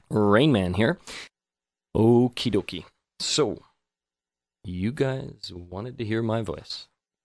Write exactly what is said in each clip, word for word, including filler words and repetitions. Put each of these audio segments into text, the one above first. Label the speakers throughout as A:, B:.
A: Rain Man here. Okie dokie. So, you guys wanted to hear my voice.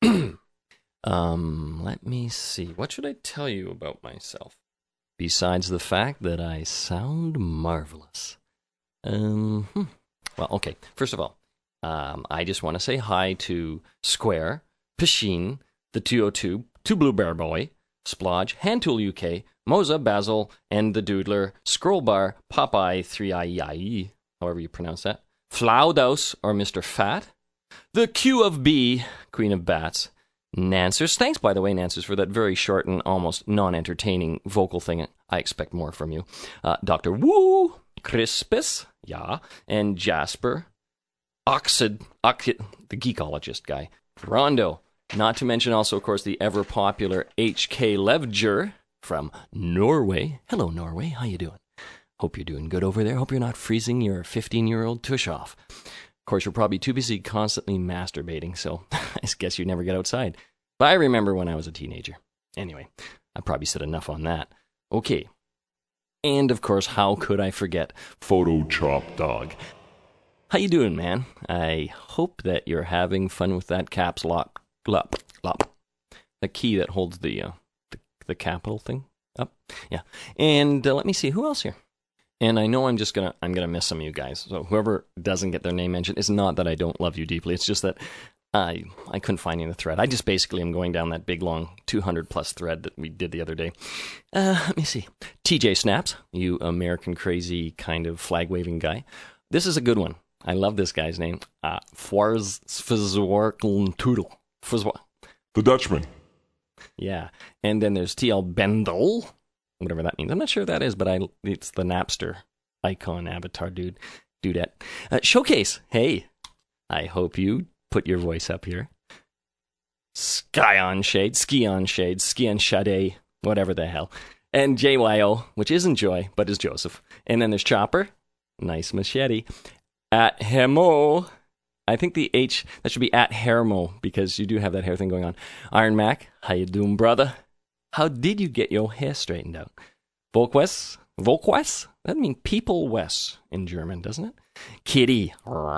A: um, let me see. What should I tell you about myself? Besides the fact that I sound marvelous. Um, hmm. Well, okay. First of all, um, I just want to say hi to Square, Pasheen, the two oh two, to Blue Bear Boy, Splodge, Handtool U K, Moza, Basil, and the Doodler, Scrollbar, Popeye, three I E I E, however you pronounce that, Flaudaus, or Mister Fat, the Q of B, Queen of Bats, Nancers. Thanks, by the way, Nancers, for that very short and almost non-entertaining vocal thing. I expect more from you. Uh, Doctor Woo, Crispus, yeah, and Jasper, Oxid, Oxid, the geekologist guy, Rondo, not to mention also, of course, the ever-popular H K Levger from Norway. Hello, Norway. How you doing? Hope you're doing good over there. Hope you're not freezing your fifteen-year-old tush off. Of course, you're probably too busy constantly masturbating, so I guess you never get outside. But I remember when I was a teenager. Anyway, I probably said enough on that. Okay. And, of course, how could I forget Photo Chop Dog? How you doing, man? I hope that you're having fun with that caps lock. Lop, lop. The key that holds the, uh, the, the capital thing up. Yeah. And uh, let me see, who else here? And I know I'm just gonna I'm gonna miss some of you guys. So whoever doesn't get their name mentioned, it's not that I don't love you deeply. It's just that I I couldn't find you in the thread. I just basically am going down that big long two hundred plus thread that we did the other day. Uh, let me see. T J Snaps, you American crazy kind of flag waving guy. This is a good one. I love this guy's name. Uh, Fwarz Fizwarklentoodle. Fizwa.
B: The Dutchman.
A: Yeah. And then there's T L Bendel. Whatever that means. I'm not sure what that is, but I it's the Napster icon avatar dude. Dudette. Uh, Showcase. Hey. I hope you put your voice up here. Sky on Shade. Ski on Shade. Ski on Shade. Whatever the hell. And J Y O, which isn't Joy, but is Joseph. And then there's Chopper. Nice machete. At Hemo. I think the H, that should be at Hermo, because you do have that hair thing going on. Iron Mac. How you doing, brother? How did you get your hair straightened out? Volkwes? Volkwes? That means people West in German, doesn't it? Kitty.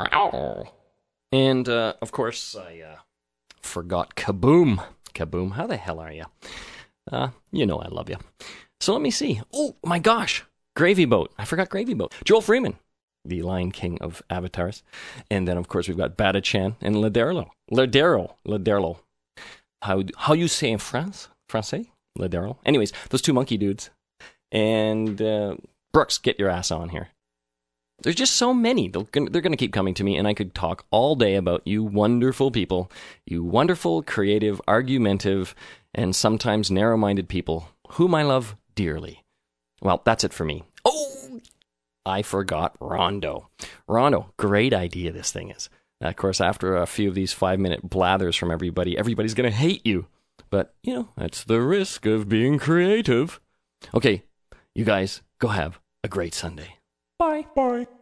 A: And, uh, of course, I uh, forgot Kaboom. Kaboom, how the hell are you? Uh, you know I love you. So let me see. Oh, my gosh. Gravy Boat. I forgot Gravy Boat. Joel Freeman, the Lion King of avatars. And then, of course, we've got Bata-chan and Ladero. Ladero. Ladero. How, how you say in France? Francais? Ladero. Anyways, those two monkey dudes. And uh, Brooks, get your ass on here. There's just so many. They're going to keep coming to me, and I could talk all day about you wonderful people, you wonderful, creative, argumentative, and sometimes narrow-minded people, whom I love dearly. Well, that's it for me. Oh, I forgot Rondo. Rondo, great idea this thing is. Of course, after a few of these five-minute blathers from everybody, everybody's going to hate you. But, you know, that's the risk of being creative. Okay, you guys, go have a great Sunday. Bye.
B: Bye.